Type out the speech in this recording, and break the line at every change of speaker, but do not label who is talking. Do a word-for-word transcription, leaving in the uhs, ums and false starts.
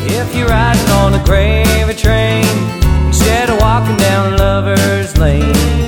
If you're riding on a gravy train instead of walking down Lover's Lane.